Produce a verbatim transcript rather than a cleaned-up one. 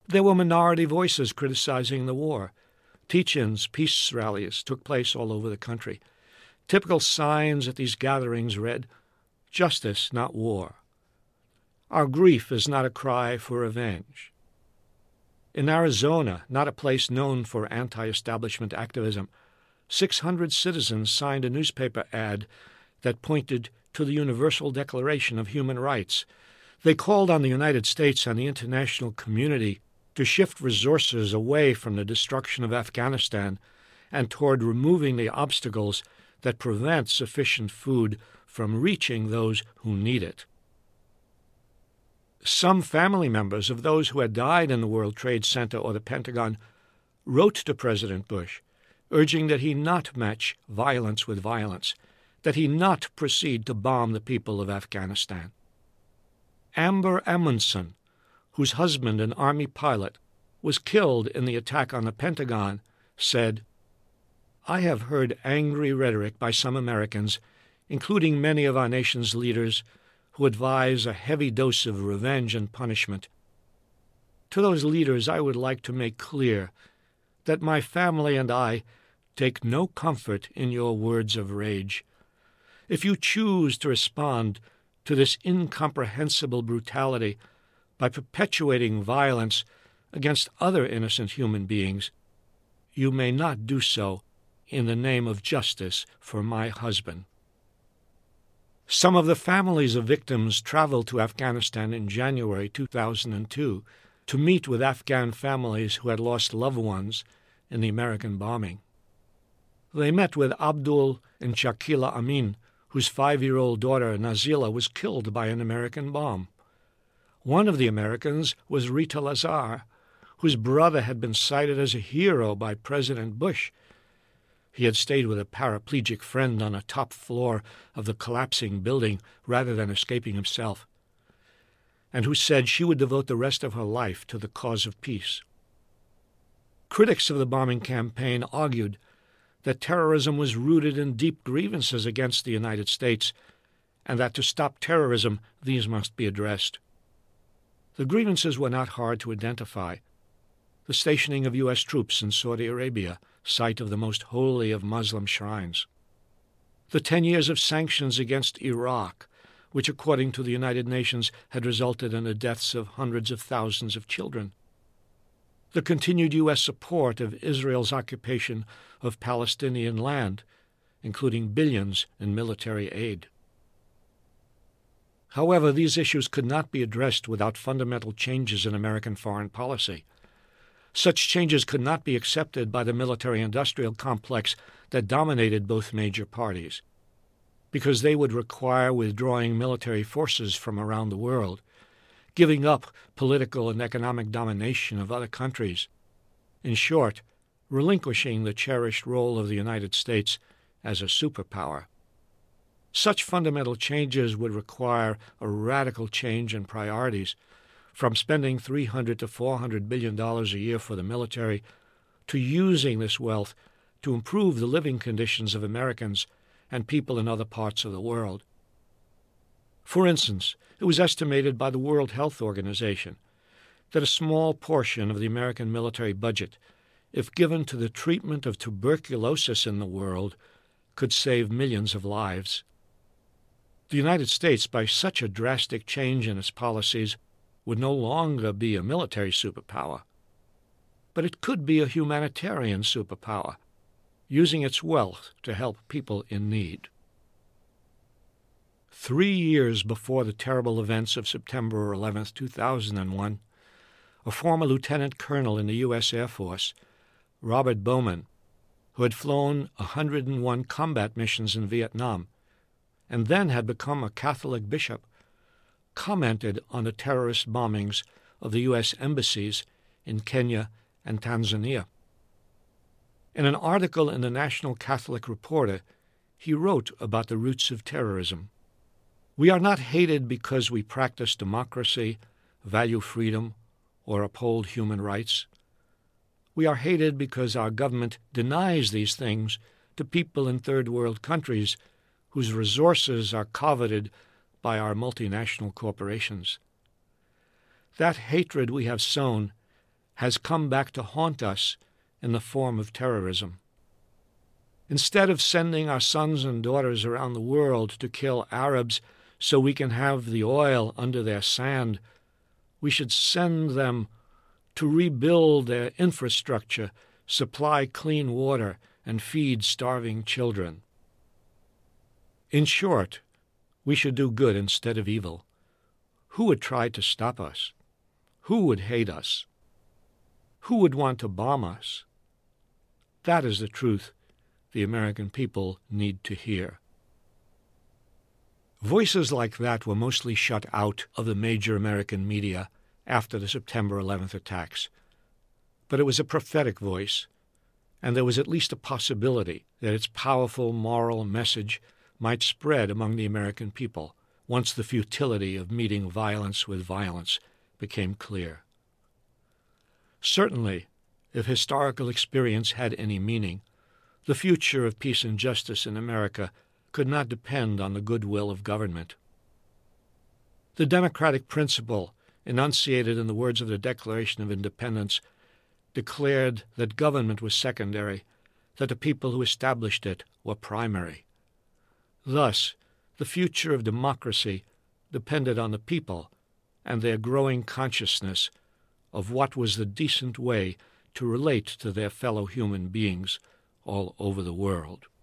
There were minority voices criticizing the war. Teach-ins, peace rallies took place all over the country. Typical signs at these gatherings read, "Justice, not war." Our grief is not a cry for revenge. In Arizona, not a place known for anti-establishment activism, six hundred citizens signed a newspaper ad that pointed to the Universal Declaration of Human Rights. They called on the United States and the international community to shift resources away from the destruction of Afghanistan and toward removing the obstacles that prevent sufficient food from reaching those who need it. Some family members of those who had died in the World Trade Center or the Pentagon wrote to President Bush, urging that he not match violence with violence, that he not proceed to bomb the people of Afghanistan. Amber Amundsen, whose husband, an Army pilot, was killed in the attack on the Pentagon, said, "I have heard angry rhetoric by some Americans, including many of our nation's leaders, who advise a heavy dose of revenge and punishment. To those leaders I would like to make clear that my family and I take no comfort in your words of rage. If you choose to respond to this incomprehensible brutality by perpetuating violence against other innocent human beings, you may not do so in the name of justice for my husband." Some of the families of victims traveled to Afghanistan in January two thousand two to meet with Afghan families who had lost loved ones in the American bombing. They met with Abdul and Shakila Amin, whose five-year-old daughter Nazila was killed by an American bomb. One of the Americans was Rita Lazar, whose brother had been cited as a hero by President Bush. He had stayed with a paraplegic friend on a top floor of the collapsing building rather than escaping himself, and who said she would devote the rest of her life to the cause of peace. Critics of the bombing campaign argued that terrorism was rooted in deep grievances against the United States, and that to stop terrorism, these must be addressed. The grievances were not hard to identify. The stationing of U S troops in Saudi Arabia, site of the most holy of Muslim shrines. The ten years of sanctions against Iraq, which according to the United Nations had resulted in the deaths of hundreds of thousands of children. The continued U S support of Israel's occupation of Palestinian land, including billions in military aid. However, these issues could not be addressed without fundamental changes in American foreign policy. Such changes could not be accepted by the military-industrial complex that dominated both major parties, because they would require withdrawing military forces from around the world, giving up political and economic domination of other countries, in short, relinquishing the cherished role of the United States as a superpower. Such fundamental changes would require a radical change in priorities, from spending three hundred to four hundred billion dollars a year for the military to using this wealth to improve the living conditions of Americans and people in other parts of the world. For instance, it was estimated by the World Health Organization that a small portion of the American military budget, if given to the treatment of tuberculosis in the world, could save millions of lives. The United States, by such a drastic change in its policies, would no longer be a military superpower, but it could be a humanitarian superpower, using its wealth to help people in need. Three years before the terrible events of September eleventh, two thousand one, a former lieutenant colonel in the U S Air Force, Robert Bowman, who had flown one hundred one combat missions in Vietnam and then had become a Catholic bishop, commented on the terrorist bombings of the U S embassies in Kenya and Tanzania. In an article in the National Catholic Reporter, he wrote about the roots of terrorism. "We are not hated because we practice democracy, value freedom, or uphold human rights. We are hated because our government denies these things to people in third world countries whose resources are coveted by our multinational corporations. That hatred we have sown has come back to haunt us in the form of terrorism. Instead of sending our sons and daughters around the world to kill Arabs so we can have the oil under their sand, we should send them to rebuild their infrastructure, supply clean water, and feed starving children. In short, we should do good instead of evil. Who would try to stop us? Who would hate us? Who would want to bomb us? That is the truth the American people need to hear. Voices like that were mostly shut out of the major American media after the September eleventh attacks. But it was a prophetic voice, and there was at least a possibility that its powerful moral message might spread among the American people once the futility of meeting violence with violence became clear. Certainly, if historical experience had any meaning, the future of peace and justice in America could not depend on the goodwill of government. The democratic principle, enunciated in the words of the Declaration of Independence, declared that government was secondary, that the people who established it were primary. Thus, the future of democracy depended on the people and their growing consciousness of what was the decent way to relate to their fellow human beings all over the world.